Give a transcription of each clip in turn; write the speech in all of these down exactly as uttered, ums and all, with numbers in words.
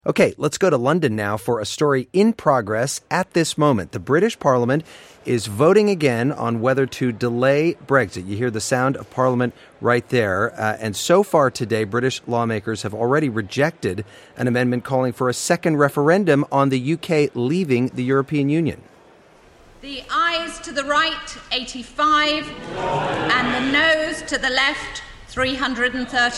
Okay, let's go to London now for a story in progress at this moment. The British Parliament is voting again on whether to delay Brexit. You hear the sound of Parliament right there. Uh, and so far today, British lawmakers have already rejected an amendment calling for a second referendum on the U K leaving the European Union. The ayes to the right, eighty-five, and the noes to the left, three hundred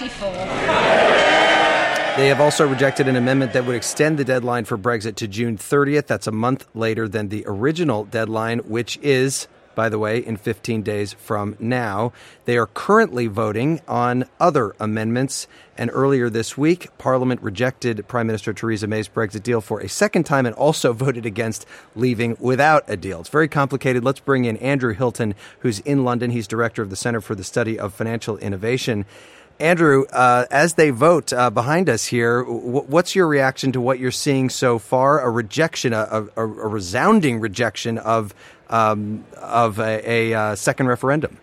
thirty-four. They have also rejected an amendment that would extend the deadline for Brexit to June thirtieth. That's a month later than the original deadline, which is, by the way, in fifteen days from now. They are currently voting on other amendments. And earlier this week, Parliament rejected Prime Minister Theresa May's Brexit deal for a second time and also voted against leaving without a deal. It's very complicated. Let's bring in Andrew Hilton, who's in London. He's director of the Center for the Study of Financial Innovation. Andrew, uh, as they vote uh, behind us here, w- what's your reaction to what you're seeing so far? A rejection, a, a, a resounding rejection of um, of a, a uh, second referendum.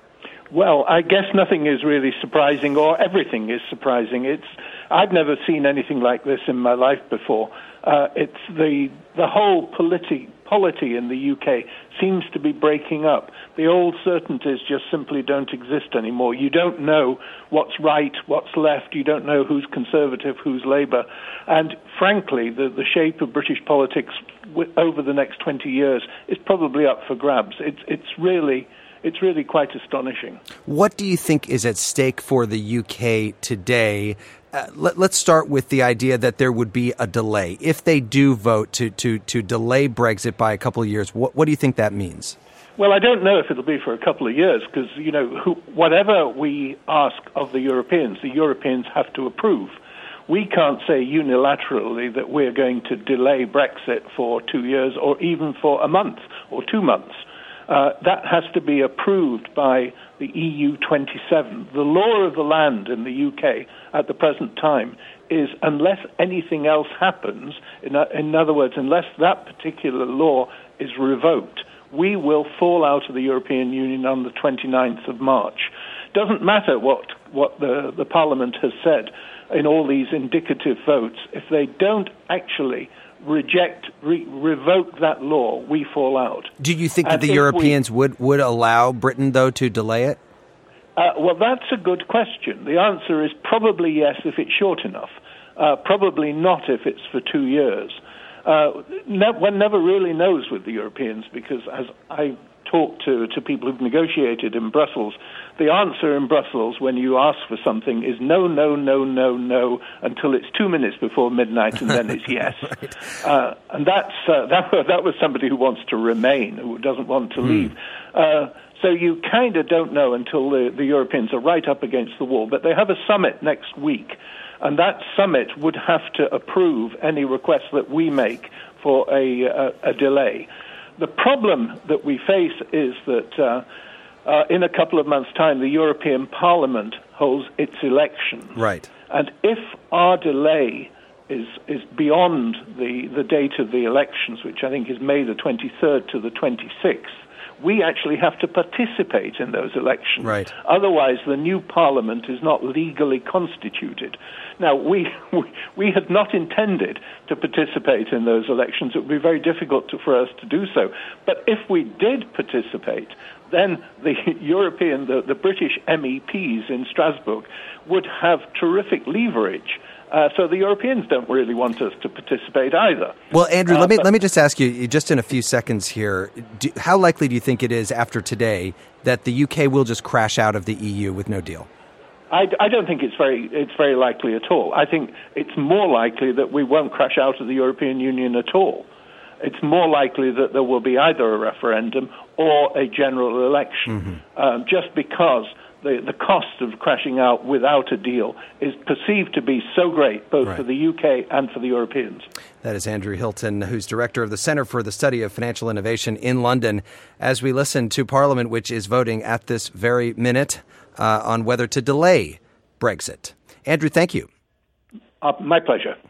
Well, I guess nothing is really surprising, or everything is surprising. It's I've never seen anything like this in my life before. Uh, it's the the whole polity polity in the U K seems to be breaking up. The old certainties just simply don't exist anymore. You don't know what's right, what's left. You don't know who's Conservative, who's Labour. And frankly, the, the shape of British politics w- over the next twenty years is probably up for grabs. It's it's really it's really quite astonishing. What do you think is at stake for the U K today? Uh, let, let's start with the idea that there would be a delay. If they do vote to, to, to delay Brexit by a couple of years, what, what do you think that means? Well, I don't know if it'll be for a couple of years because, you know, who, whatever we ask of the Europeans, the Europeans have to approve. We can't say unilaterally that we're going to delay Brexit for two years or even for a month or two months. Uh, that has to be approved by the E U twenty-seven. The law of the land in the U K at the present time is unless anything else happens, in, in other words, unless that particular law is revoked, we will fall out of the European Union on the twenty-ninth of March. Doesn't matter what, what the, the Parliament has said in all these indicative votes. If they don't actually reject, re- revoke that law, we fall out. Do you think and that the Europeans we, would, would allow Britain, though, to delay it? Uh, well, that's a good question. The answer is probably yes if it's short enough. Uh, probably not if it's for two years. Uh, ne- one never really knows with the Europeans because as I talk to, to people who've negotiated in Brussels, the answer in Brussels when you ask for something is no, no, no, no, no, until it's two minutes before midnight, and then it's yes. Right. Uh, and that's uh, that, that was somebody who wants to remain, who doesn't want to hmm. leave. Uh, so you kind of don't know until the, the Europeans are right up against the wall. But they have a summit next week, and that summit would have to approve any request that we make for a, a, a delay. The problem that we face is that uh, uh, in a couple of months' time, the European Parliament holds its election. Right. And if our delay is is beyond the, the date of the elections, which I think is May the twenty-third to the twenty-sixth, we actually have to participate in those elections. Right. Otherwise, the new parliament is not legally constituted. Now, we, we we had not intended to participate in those elections. It would be very difficult to, for us to do so. But if we did participate, then the European, the, the British M E Ps in Strasbourg would have terrific leverage. Uh, so the Europeans don't really want us to participate either. Well, Andrew, uh, let me but, let me just ask you, just in a few seconds here, do, how likely do you think it is after today that the U K will just crash out of the E U with no deal? I, I don't think it's very it's very likely at all. I think it's more likely that we won't crash out of the European Union at all. It's more likely that there will be either a referendum or a general election, mm-hmm. um, just because the, the cost of crashing out without a deal is perceived to be so great, both right. for the U K and for the Europeans. That is Andrew Hilton, who's director of the Center for the Study of Financial Innovation in London, as we listen to Parliament, which is voting at this very minute uh, on whether to delay Brexit. Andrew, thank you. Uh, my pleasure.